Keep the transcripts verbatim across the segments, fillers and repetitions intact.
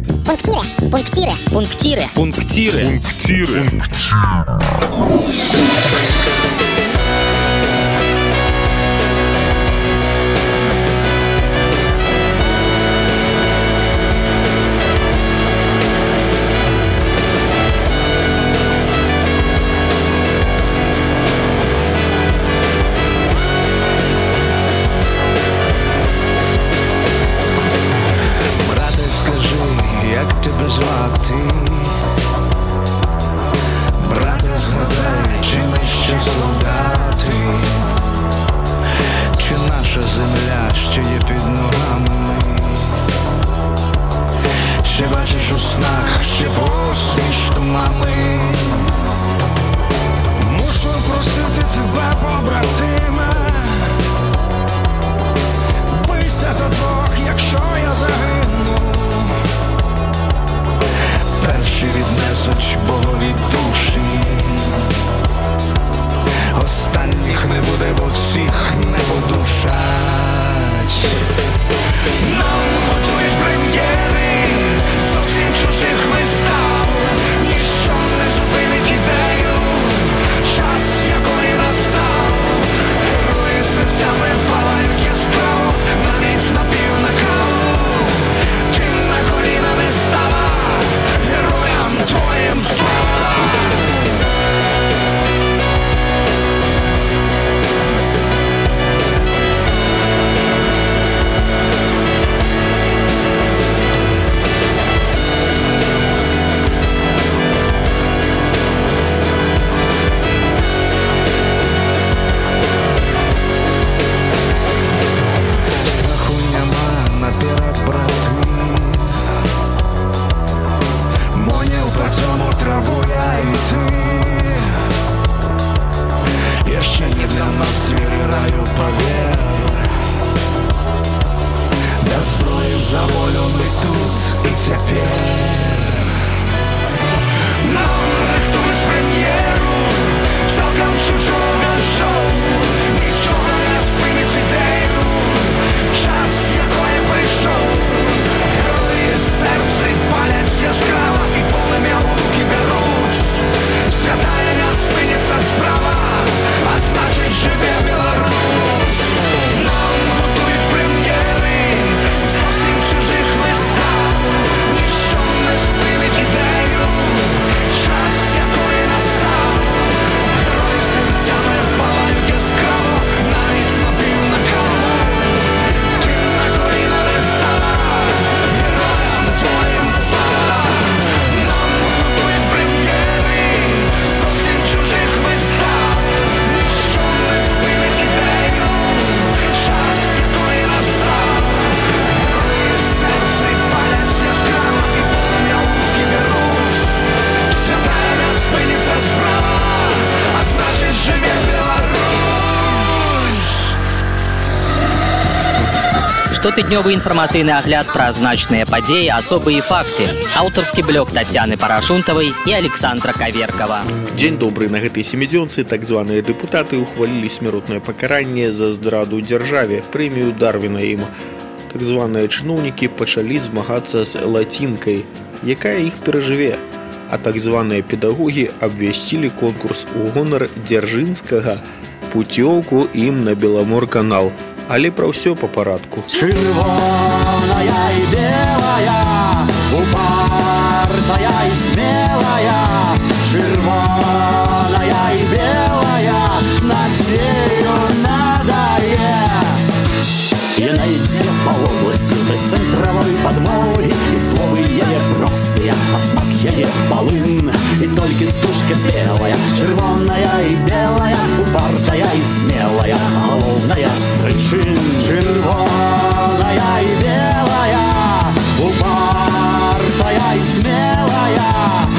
Пунктиры. Пунктиры. Пунктиры. Пунктиры. Пунктиры. Штотыднёвы інфармацыйны агляд пра значныя падзеі, асобы і факты. Аўтарскі блог Тацяны Парашунтавай і Александра Каверкава. Дзень добры. На гэтай семідзёнцы так званыя дэпутаты ухвалілі смяротнае пакаранне за здраду дзяржаве, прэмію Дарвіна ім. Так званыя чыноўнікі пачалі змагацца з лацінкай, якая іх перажыве. А так званыя педагогі абвясцілі конкурс у гонар Дзяржынскага, пуцёўку ім на Беламор-канал. Але про все по парадку. Червоная и белая, упартая и смелая, червоная и белая, над всею надае. И найдзе по области до центровой подмоги, и словы яе простые, а смак яе полын. И только стужка белая, червоная и белая, упартая и смелая, головная с причин. Червоная и белая, упартая и смелая,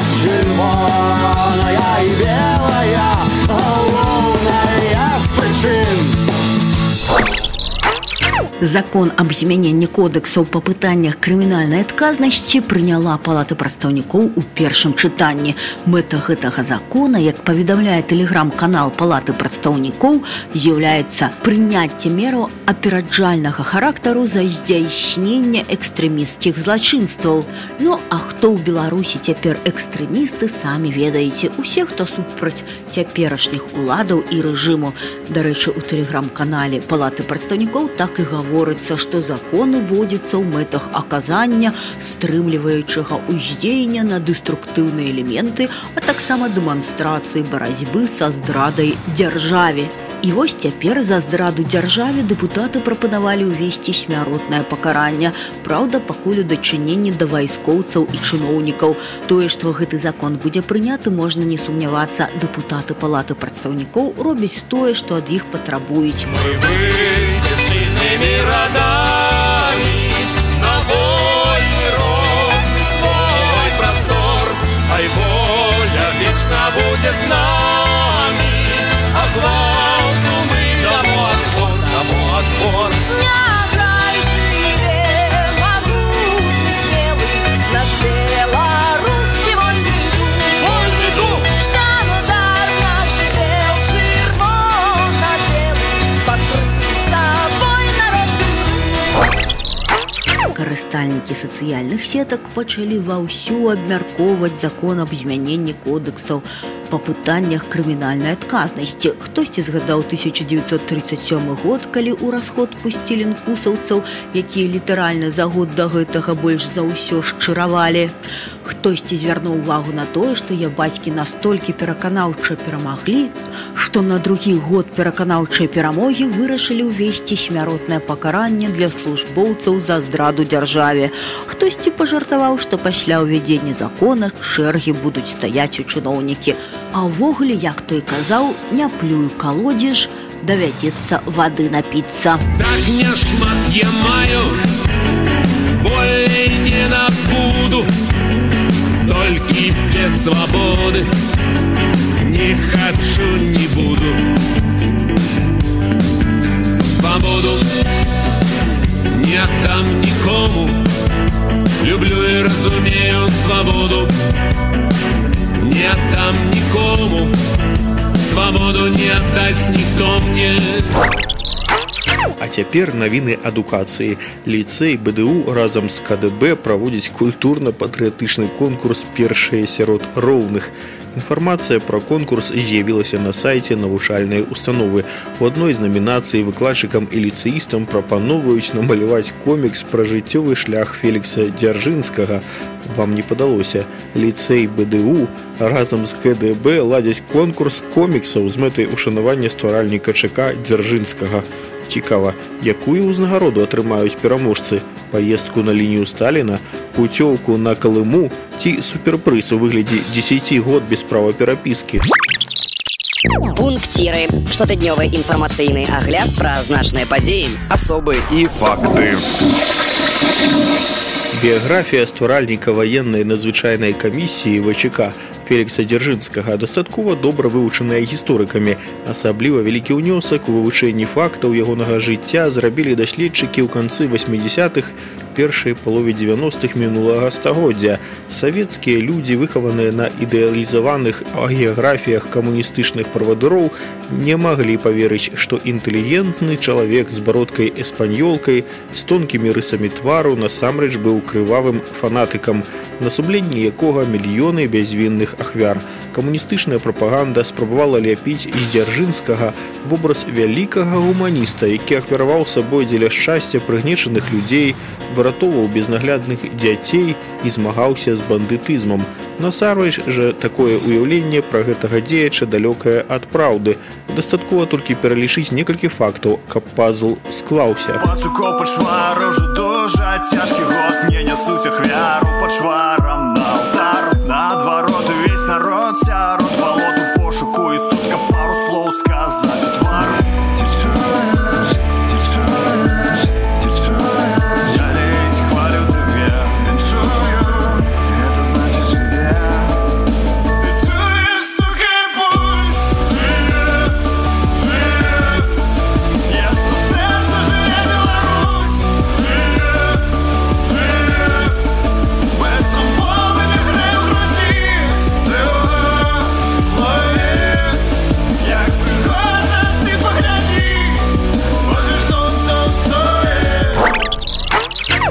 червоная и белая, головная с причин. Закон аб змяненні кодэксаў па пытаннях крымінальнай адказнасці прыняла Палата прадстаўнікоў у першым чытанні. Мэта гэтага закона, як паведамляе тэлеграм-канал Палаты прадстаўнікоў, з'яўляецца прыняцце мераў апераджальнага характару за здзяйснення экстрэмісцкіх злачынстваў. Ну, а хто ў Беларусі цяпер экстрэмісты, самі ведаеце. Усе, хто супраць цяперашніх уладаў і рэжыму. Дарэчы, у тэлеграм-канале Палаты прадстаўнікоў так і гаворыцца, Говорится, што закон уводзіцца ў мэтах аказання стрымліваючага ўздзеяння на дэструктыўныя элементы, а таксама дэманстрацыі барацьбы са здрадай дзяржаве. І вось цяпер за здраду дзяржаве дэпутаты прапанавалі ўвесці смяротнае пакаранне. Праўда, пакуль у дачыненні да вайскоўцаў і чыноўнікаў. Тое, што гэты закон будзе прыняты, можна не сумнявацца. Дэпутаты Палаты прадстаўнікоў робяць тое, што ад іх патрабуюць. Родами на вольный ровный свой простор, ай воля вечно будет с нами, а гвалту мы дамо отпор, дамо отпор. Неограженный, могутный, смелый наш белорусский вольный дух, вольный дух, штандар наш бел, червоно-белый, покрытый собой. Карыстальнікі сацыяльных сетак пачалі ваўсю абмяркоўваць закон аб змяненні кодэксаў па пытаннях крымінальнай адказнасці. Хтосьці згадаў тысяча дзевяцьсот тридцать сёмы год, калі ў расход пусцілі інкусаўцаў, якія літаральна за год да гэтага больш за ўсё шчыравалі. Хтосьці звярнуў увагу на тое, што ябацькі настолькі пераканаўча перамаглі, што на другі год пераканаўчай перамогі вырашылі ўвесці смяротнае пакаранне для службоўцаў за здраду дзяржаве. Хтосьці пажартаваў, што пасля ўвядзення закона чэргі будуць стаяць у чыноўнікі. А ўвогуле, як той казаў, не плюй калодзеж, давядзецца вады напіцца. Так не шмат я маю, болей не набуду, толькі без свабоды не хочу, не буду. Свободу не отдам никому, люблю и разумею свободу. Не отдам никому, свободу не отдаст никто мне. А цяпер навіны адукацыі. Ліцэй БДУ разам з КДБ праводзіць культурна-патрыятычны конкурс «Першыя сярод роўных». Інфармацыя пра конкурс з'явілася на сайце навучальнай установы. У адной з намінацый выкладчыкам і ліцэістам прапаноўваюць намаляваць комікс пра жыццёвы шлях Фелікса Дзяржынскага. Вам не падалося? Ліцэй БДУ разам з КДБ ладзяць конкурс коміксаў з мэтай ушанавання стваральніка ЧК Дзяржынскага. Цікава, якую ўзнагароду атрымаюць пераможцы? Паездку на лінію Сталіна, пуцёўку на Калыму ці суперпрыз у выглядзе дзесяці год без права перапіскі? Пунктиры. Штотыднёвы інфармацыйны агляд пра значныя падзеі, асобы і факты. Біяграфія стваральніка ваеннай надзвычайнай камісіі ВЧК Фелікса Дзяржынскага дастаткова добра вывучаная гісторыкамі. Асабліва вялікі ўнёсак у вывучэнні фактаў ягонага жыцця зрабілі даследчыкі ў канцы васьмідзясятых, першай палове дзевяностых мінулага стагоддзя. Савецкія людзі, выхаваныя на ідэалізаваных агіяграфіях камуністычных правадыроў, не маглі паверыць, што інтэлігентны чалавек з бародкай-эспаньёлкай, з тонкімі рысамі твару насамрэч быў крывавым фанатыкам, на сумленні якога мільёны бязвінных ахвяр. Камуністычная прапаганда спрабавала ляпіць з Дзяржынскага вобраз вялікага гуманіста, які ахвяраваў сабой дзеля шчасця прыгнечаных людзей, выратоўваў безнаглядных дзяцей і змагаўся з бандытызмам. Насамрэч жа такое ўяўленне пра гэтага дзеяча далёкае ад праўды. Дастаткова толькі пералічыць некалькі фактаў, каб пазл склаўся. Пацукоў пачвару ўжо дужа цяжкі год, не нясуць ахвяру пачварам на алтар. Наадварот увесь народ сярод балоту пошуку і столькі пару слоў сказаць у твар. Живе,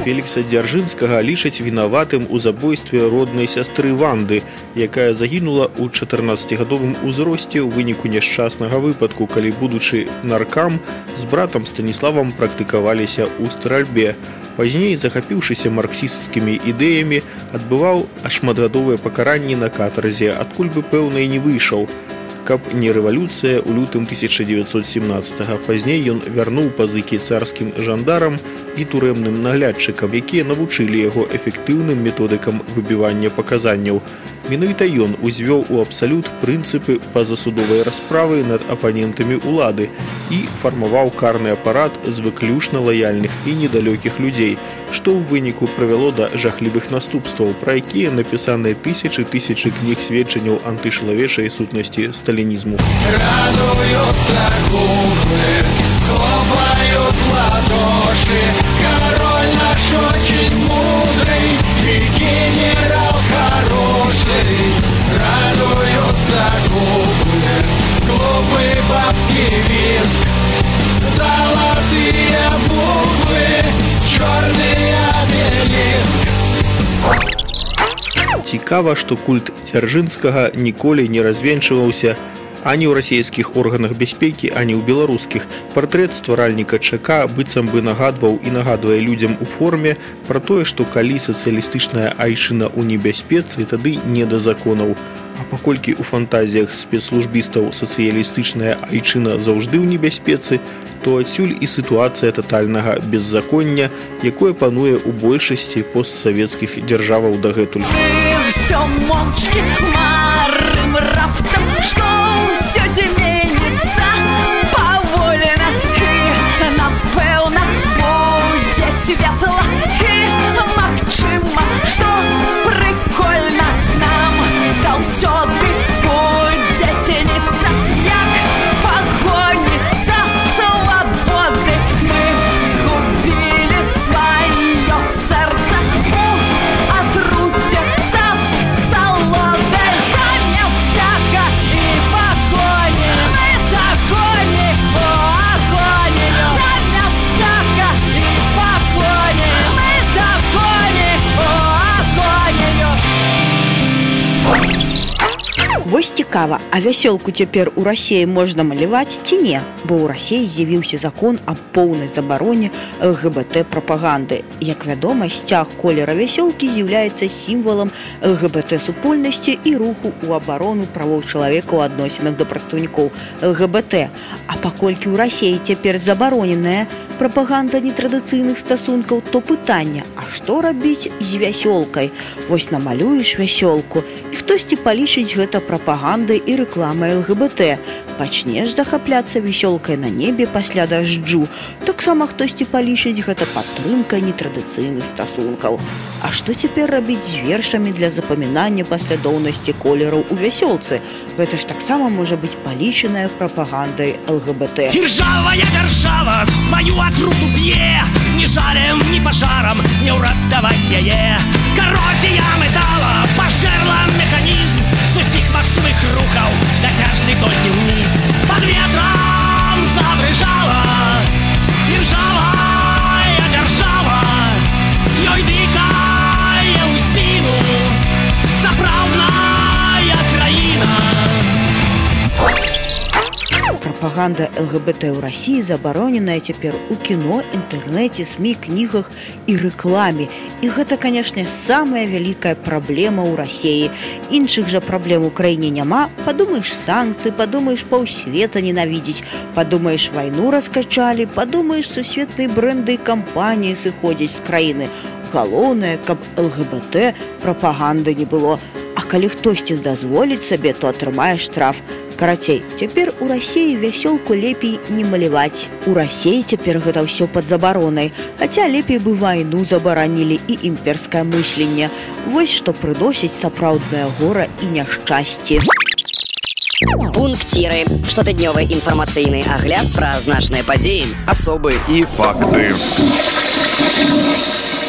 Фелікса Дзяржынскага лічаць вінаватым у забойстве роднай сястры Ванды, якая загінула ў чатырнаццацігадовым узросце ў выніку няшчаснага выпадку, калі, будучы наркам, з братам Станіславам практыкаваліся ў стральбе. Пазней, захапіўшыся марксісцкімі ідэямі, адбываў шматгадовыя пакаранні на катарзе, адкуль бы, пэўна, і не выйшаў. Каб не рэвалюцыя ў лютым тысяча дзевяцьсот семнаццатага. Пазней ён вярнуў пазыкі царскім жандарам і турэмным наглядчыкам, якія навучылі яго эфектыўным методыкам выбівання паказанняў. Менавіта ён узвёў у абсалют прынцыпы пазасудовай расправы над апанентамі ўлады і фармаваў карны апарат з выключна лаяльных і недалёкіх людзей, што ў выніку прывяло да жахлівых наступстваў, пра якія напісаныя тысячы тысячы кніг сведчанняў антычалавечай сутнасці сталінізму. Радуются куклы, хлопают в ладоши, король наш очень мудрый и генерал хороший. Радуются куклы, глупый бабский визг, золотые буквы, черный обелиск. Цікава, што культ Дзяржынскага ніколі не развенчваўся ані ў расійскіх органах бяспекі, ані ў беларускіх. Партрэт стваральніка ЧК быццам бы нагадваў і нагадвае людзям у форме пра тое, што калі сацыялістычная айчына ў небяспецы, тады не да законаў. А паколькі ў фантазіях спецслужбістаў сацыялістычная айчына заўжды ў небяспецы, то адсюль і сітуацыя татальнага беззаконня, якое пануе ў большасці постсавецкіх дзяржаваў дагэтуль. Все молчки марым раптом, что все зменится повольно и напевно будет светло и магчыма, что прикольно нам заўсёды будет сниться, як погони за свободы мы згубили свое сердце у отруте за солоды. Заместяка и погони мы загони о огони. Заместяка и погони мы загони о огони. Вось цікава, а вясёлку цяпер у Расіі можна маляваць ці не? Бо ў Расіі з'явіўся закон аб поўнай забароне ЛГБТ-прапаганды. Як вядома, сцяг колера вясёлкі з'яўляецца сімвалам ЛГБТ-супольнасці і руху ў абарону правоў чалавека ў адносінах да прадстаўнікоў ЛГБТ. А паколькі ў Расіі цяпер забароненая прапаганда нетрадыцыйных стасункаў, то пытанне, а што рабіць з вясёлкай? Вось намалюеш вясёлку, і хтосьці палічыць гэта прапагандай і рэкламай ЛГБТ. Пачнеш захапляцца вясёлкай на небе пасля дажджу. Таксама хтосьці палічыць гэта падтрымкай нетрадыцыйных стасункаў. А што цяпер рабіць з вершамі для запамінання паслядоўнасці колераў у вясёлцы? Гэта ж таксама можа быць палічаная прапагандай ЛГБТ. Іржавая дзяржава сваю атруту п'е, ні жалем, ні пажарам не ўратаваць яе. Карозія метала пажэрла механізм з усіх магчымых рухаў, дасяжны толькі ўніз. Пад ветрам забрыжала іржавая дзяржава, ёй дыхае ў спіну сапраўдная краіна. Прапаганда ЛГБТ ў Расіі забароненая цяпер у кіно, інтэрнэце, СМІ, кнігах і рэкламе. І гэта, канешне, самая вялікая праблема ў Расіі. Іншых жа праблем у краіне няма. Падумаеш санкцыі, падумаеш паўсвета ненавідзець, падумаеш вайну раскачалі, падумаеш сусветныя брэнды і кампаніі сыходзяць з краіны. Галоўнае, каб ЛГБТ прапаганды не было. А калі хтосьці дазволіць сабе, то атрымае штраф. Карацей, цяпер у Расіі вясёлку лепей не маляваць. У Расіі цяпер гэта ўсё пад забаронай, хаця лепей бы вайну забаранілі і імперскае мысленне. Вось што прыносіць сапраўднае гора і няшчасце. Пунктиры. Штотыднёвы інфармацыйны агляд пра значныя падзеі, асобы і факты.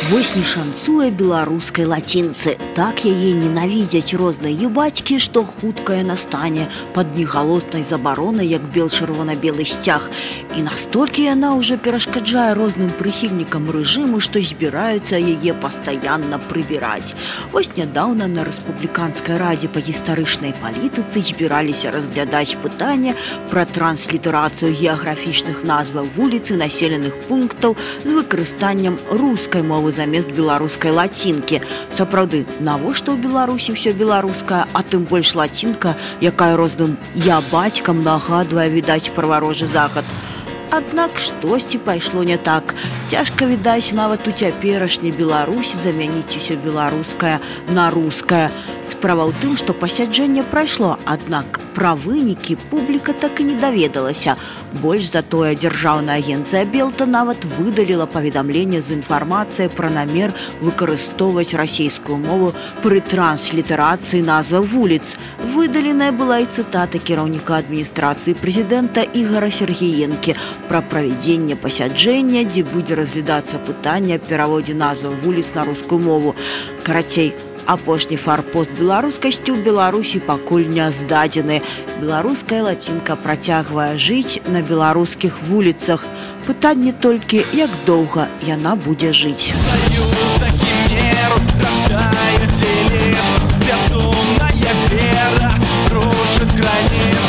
Вось не шанцуе беларускай лацінцы. Так яе ненавідзяць розныя бацькі, што хутка яна стане пад негалоснай забаронай, як бел чырвона-белы сцяг. І настолькі яна ўжо перашкаджае розным прыхільнікам рэжыму, што збіраюцца яе пастаянна прыбіраць. Вось нядаўна на рэспубліканскай радзе па гістарычнай палітыцы збіраліся разглядаць пытанне пра транслітарацыю геаграфічных назваў вуліц і населеных пунктаў з выкарыстаннем рускай мовы замест беларускай лацінкі. Сапраўды, навошта ў Беларусі ўсё беларускае, а тым больш лацінка, якая розным «я бацькам» нагадвае, відаць, праварожы захад. Аднак штосьці пайшло не так. Цяжка, відаць, нават у цяперашняй Беларусі замяніць усё беларускае на рускае. Справа ў тым, што пасяджэнне прайшло, аднак пра вынікі публіка так і не даведалася. Больш за тое, дзяржаўная агенцыя Белта нават выдаліла паведамленне з інфармацыяй пра намер выкарыстоўваць расійскую мову пры транслітарацыі назваў вуліц. Выдаленая была і цытата кіраўніка адміністрацыі прэзідэнта Ігара Сергіенкі пра правядзенне пасяджэння, дзе будзе разглядацца пытанне аб пераводзе назваў вуліц на рускую мову. Карацей, апошні фарпост беларускасці ў Беларусі пакуль не здадзены. Беларуская лацінка працягвае жыць на беларускіх вуліцах. Пытанне толькі, як доўга яна будзе жыць. Союза химеру рождает лилит, безумная вера рушит гранит.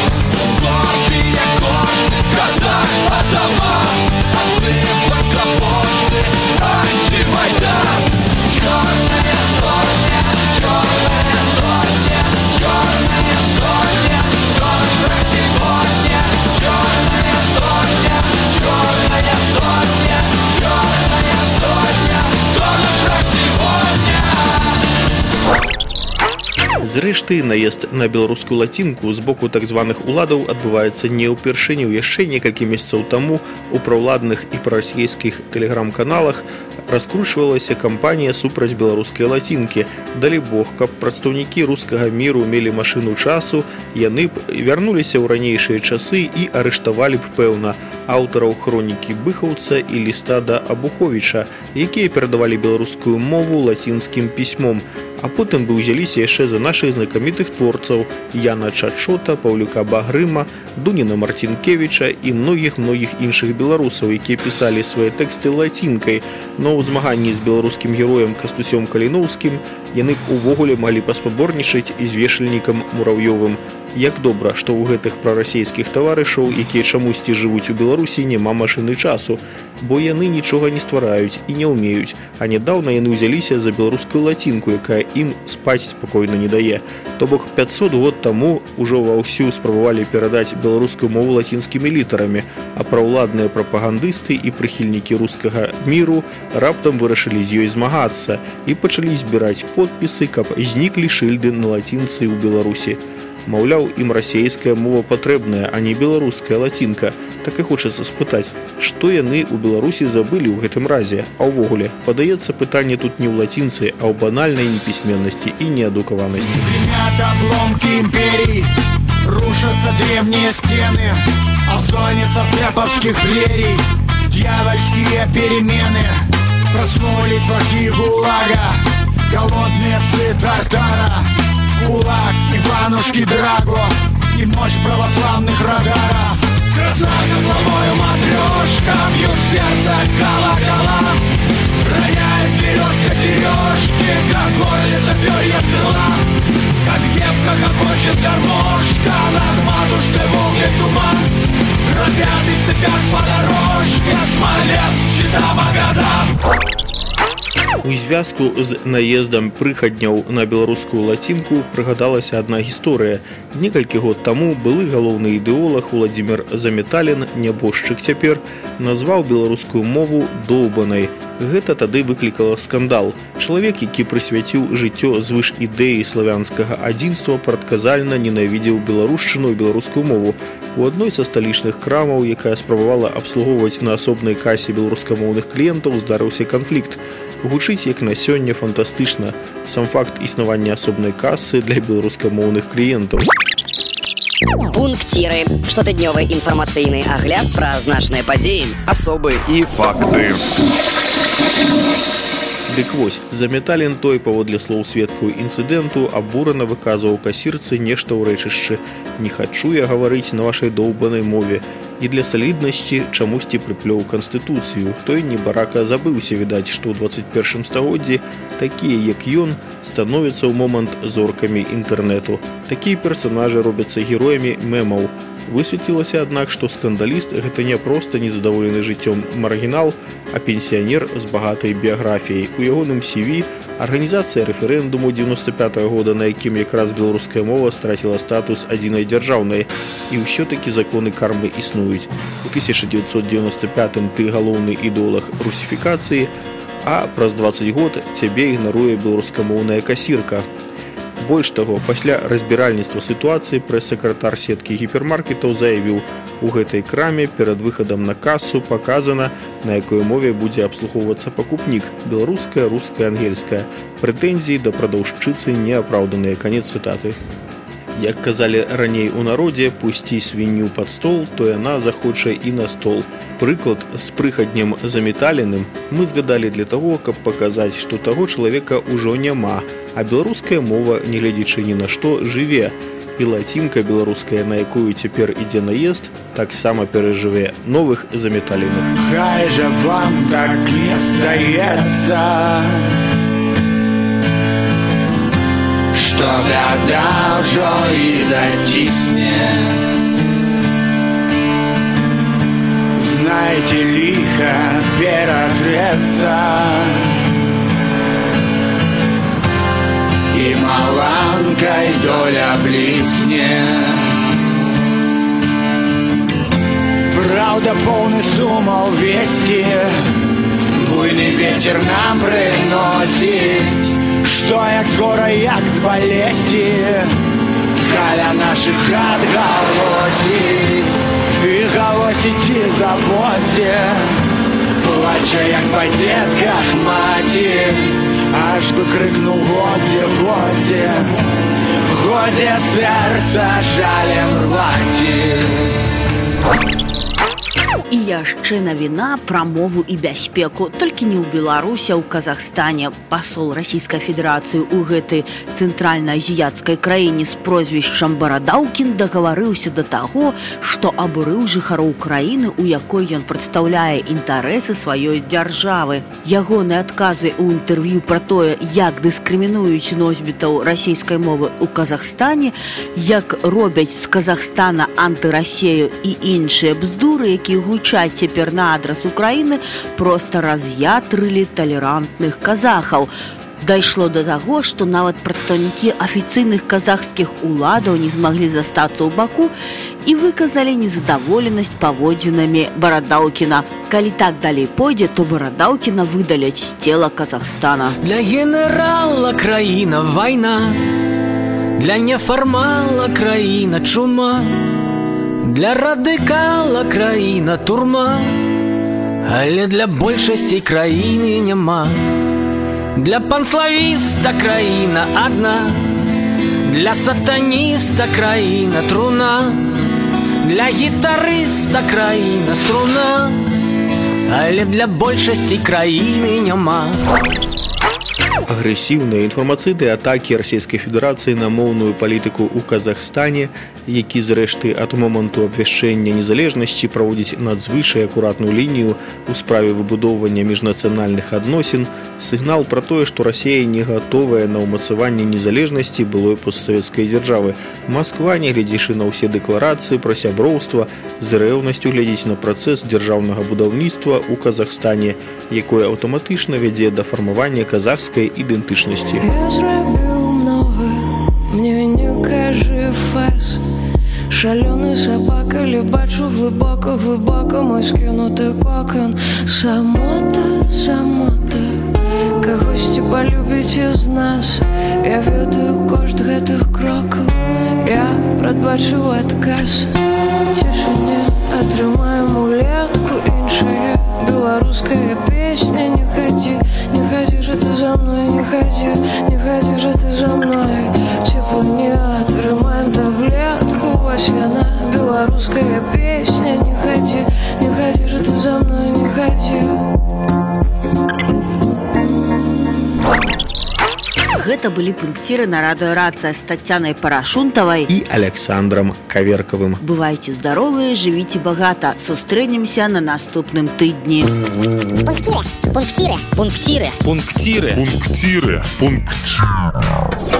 Гордые горцы, казах, Адама, отцы, богоборцы, антимайдан. Черная сотня, черная сотня, черная сотня, точно сегодня. Черная сотня, черная сотня, черная сотня, точно сегодня. Зрэшты, наезд на беларускую лацінку з боку так званых уладаў адбываецца не ўпершыню. Яшчэ некалькі месяцаў таму у праўладных і прарасійскіх тэлеграм-каналах раскручвалася кампанія супраць беларускай лацінкі. Далі Бог, каб прадстаўнікі рускага міру мелі машыну часу, яны б вярнуліся ў ранейшыя часы і арыштавалі б, пэўна, аўтараў хронікі Быхаўца і ліста да Абуховіча, якія перадавалі беларускую мову лацінскім пісьмом. А потым бы ўзяліся яшчэ за нашых знакамітых творцаў Яна Чачота, Паўлюка Багрыма, Дуніна Марцінкевіча і многіх-многіх іншых беларусаў, якія пісалі свае тэксты лацінкай. Но ў змаганні з беларускім героем Кастусём Каліноўскім яны б увогуле малі паспаборнічаць і з вешальнікам Мурав'ёвым. Як добра, што ў гэтых прарасійскіх таварышаў, якія чамусьці жывуць у Беларусі, няма машыны часу, бо яны нічога не ствараюць і не ўмеюць, а нядаўна яны ўзяліся за беларускую лацінку, якая ім спаць спакойна не дае. То бок пяцьсот год таму ўжо ваўсю спрабавалі перадаць беларускую мову лацінскімі літарамі, а праўладныя прапагандысты і прыхільнікі рускага міру раптам вырашылі з ёй змагацца і пачалі збіраць подпісы, каб зніклі шыльды на лацінцы ў Беларусі. Маўляў, ім расейская мова патрэбная, а не беларуская лацінка. Так і хочацца спытаць, што яны ў Беларусі забылі ў гэтым разе? А ўвогуле, падаецца, пытанне тут не ў лацінцы, а ў банальнай непісьменнасці і неадукаванасці. Гремят обломки империй, рушатся древние стены, а в зоне сатряповских клерий дьявольские перемены. Проснулись враги ГУЛАГа, голодные псы Тартара, кулак Иванушки Драго и мощь православных радаров. Красавка главою матрешка, бьют в сердце колокола, роняет березка сережки, как горлица перья стрела. Как девка хохочет гармошка, над матушкой волны туман. Робят в цепях по дорожке, Смолеск, Чита, Магадан. У звязку з наездам прыхадняў на беларускую лацінку прыгадалася адна гісторыя. Некалькі год таму былы галоўны ідэолаг Уладзімір Заметалін, нябожчык цяпер, назваў беларускую мову доўбанай. Гэта тады выклікала скандал. Чалавек, які прысвяціў жыццё звыш ідэі славянскага адзінства, прадказальна ненавідзеў беларушчыну і беларускую мову. У адной са сталічных крамаў, якая спрабавала абслугоўваць на асобнай касе беларускамоўных кліентаў, здарыўся канфлікт. Гучыць як на сёння фантастычна. Сам факт існавання асобнай касы для беларускамоўных кліентаў. Пунктиры. Штотыднёвы інфармацыйны агляд пра значныя падзеі, асобы і факты. Дык вось, за Металін той, паводле слоў сведкаў інцыдэнту, абурана выказваў касірцы нешта ў рэчышчы. «Не хачу я гаварыць на вашай доўбанай мове». І для саліднасці чамусьці прыплёў канстытуцыю. Той небарака забыўся, відаць, што ў дваццаць першым стагоддзі такія, як ён, становяцца ў момант зоркамі інтэрнэту. Такія персанажы робяцца героямі мемаў. Высветлілася, аднак, што скандаліст – гэта не проста незадаволены жыццём маргінал, а пенсіянер з багатай біяграфіяй. У ягоным сі ві арганізацыя рэферэндуму дзевяносто пятага года, на якім якраз беларуская мова страціла статус адзінай дзяржаўнай. І ўсё-такі законы кармы існуюць. У тысяча дзевяцьсот девяносто пятым ты галоўны ідэолаг русіфікацыі, а праз дваццаць год цябе ігнаруе беларускамоўная касірка. Больш таго, пасля разбіральніцтва сітуацыі прэс-сакратар сеткі гіпермаркетаў заявіў, у гэтай краме перад выхадам на касу паказана, на якой мове будзе абслугоўвацца пакупнік – беларуская, руская, ангельская. Прэтэнзіі да прадаўшчыцы неапраўданыя. Канец цытаты. Як казалі раней у народзе, пусці свінню пад стол, то яна захоча і на стол. Прыклад з прыхаднем за Металіным мы згадалі для таго, каб паказаць, што таго чалавека ўжо няма, а беларуская мова, не глядзячы ні на што, жыве. І лацінка беларуская, на якую цяпер ідзе наезд, таксама перажыве новых за Металіных. Хай жа вам так не здаецца, што бяда ўжо і зацісне. Знайце, ліха ператрэцца, і маланкай доля блісне. Праўда, поўны сумаў весці, буйны вецер нам прыносіць, што як скора, як з балесці, каля нашых хат галосіць. І галосіць і забодзе, плача, як па дзетках маці, аж бы крыкнуў годзе, годзе, годзе сэрца жалем рваці. І яшчэ навіна пра мову і бяспеку. Толькі не ў Беларусі, а ў Казахстане. Пасол Расійскай Федэрацыі ў гэтай цэнтральна-азіяцкай краіне з прозвішчам Барадаўкін дагаварыўся да таго, што абурыў жыхароў краіны, у якой ён прадстаўляе інтарэсы сваёй дзяржавы. Ягоныя адказы ў інтэрв'ю пра тое, як дыскрымінуюць носьбітаў расійскай мовы ў Казахстане, як робяць з Казахстана антырасею і іншыя бздуры, якія гучаць цяпер на адрас Украіны, проста раз'ятрылі талерантных казахаў. Дайшло да таго, што нават прадстаўнікі афіцыйных казахскіх уладаў не змаглі застацца ў баку і выказалі незадаволенасць паводзінамі Барадаўкіна. Калі так далей пойдзе, то Барадаўкіна выдаляць з цела Казахстана. Для генерала краіна вайна, для нефармала краіна чума, для радыкала краіна турма, але для большасці краіны няма. Для панславіста краіна адна, для сатаніста краіна труна, для гітарыста краіна струна, але для большасці краіны няма. Агрэсіўныя інфармацыйныя атакі Расійскай Федэрацыі на моўную палітыку ў Казахстане, які, зрэшты, ад моманту абвяшчэння незалежнасці праводзіць надзвычай акуратную лінію ў справе выбудоўвання міжнацыянальных адносін, сігнал пра тое, што Расія не гатовая на ўмацаванне незалежнасці былой постсавецкай дзяржавы. Масква, не глядзячы на ўсе дэкларацыі пра сяброўства, з рэўнасцю глядзіць на працэс дзяржаўнага будаўніцтва ў Казахстане, якое аўтаматычна вядзе да фармавання казахскай ідэнтычнасці. Я зрабіў многа, мне не кажы фэс. Шалёны сабака, ли бачу глыбока, глыбока мой скінуты кокон. Самота, самота, кагосьці палюбіць з нас. Я ведаю кошт гэтых крокаў, я прадбачыў адказ. Цішыня, атрымаем улетку іншая беларуская песня. Не хадзі, не хадзі же ты за мной, не хадзі, не хадзі же ты за мной. Цеплыня, атрымаем таблетку, вось яна беларуская песня. Не хадзі, не хадзі же ты за мной, не хадзі. Гэта былі пункціры на радыёрацыя з Таццянай Парашунтавай і Александром Каверкавым. Бывайце здаровыя, жывіце багата. Сустрэнемся на наступным тыдні. Пунктиры, пунктиры, пунктиры, пунктиры, пунктиры, пунктиры.